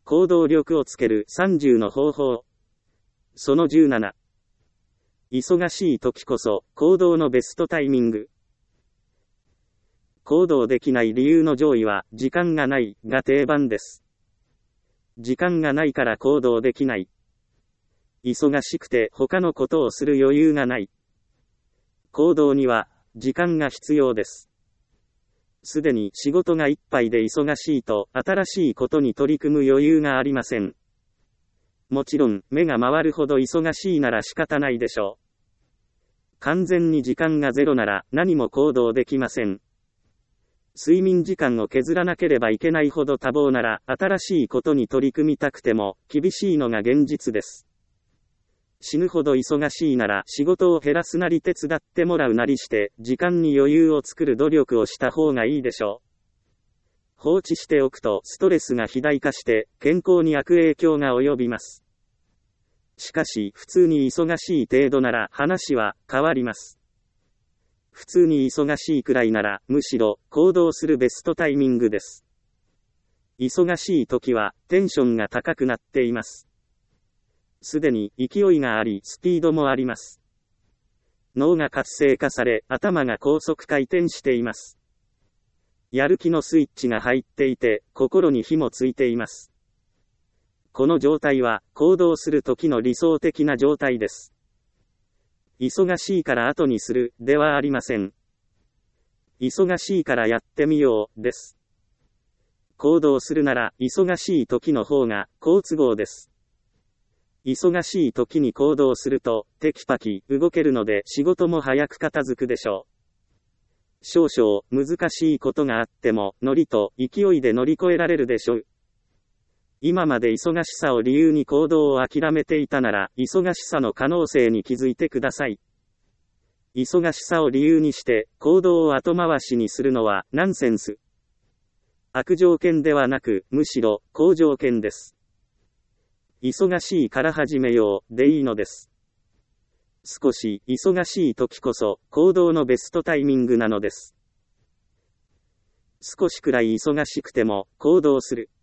行動力をつける30の方法。その17。忙しい時こそ行動のベストタイミング。行動できない理由の上位は、時間がないが定番です。時間がないから行動できない。忙しくて他のことをする余裕がない。行動には、時間が必要です。すでに仕事がいっぱいで忙しいと、新しいことに取り組む余裕がありません。もちろん、目が回るほど忙しいなら仕方ないでしょう。完全に時間がゼロなら何も行動できません。睡眠時間を削らなければいけないほど多忙なら、新しいことに取り組みたくても、厳しいのが現実です。死ぬほど忙しいなら仕事を減らすなり手伝ってもらうなりして、時間に余裕を作る努力をした方がいいでしょう。放置しておくとストレスが肥大化して、健康に悪影響が及びます。しかし、普通に忙しい程度なら話は変わります。普通に忙しいくらいなら、むしろ行動するベストタイミングです。忙しい時はテンションが高くなっています。すでに勢いがあり、スピードもあります。脳が活性化され、頭が高速回転しています。やる気のスイッチが入っていて、心に火もついています。この状態は、行動する時の理想的な状態です。忙しいから後にする、ではありません。忙しいからやってみよう、です。行動するなら、忙しい時の方が、好都合です。忙しい時に行動すると、テキパキ動けるので仕事も早く片付くでしょう。少々難しいことがあっても、ノリと勢いで乗り越えられるでしょう。今まで忙しさを理由に行動を諦めていたなら、忙しさの可能性に気づいてください。忙しさを理由にして、行動を後回しにするのは、ナンセンス。悪条件ではなく、むしろ、好条件です。忙しいから始めよう、でいいのです。少し、忙しい時こそ、行動のベストタイミングなのです。少しくらい忙しくても、行動する。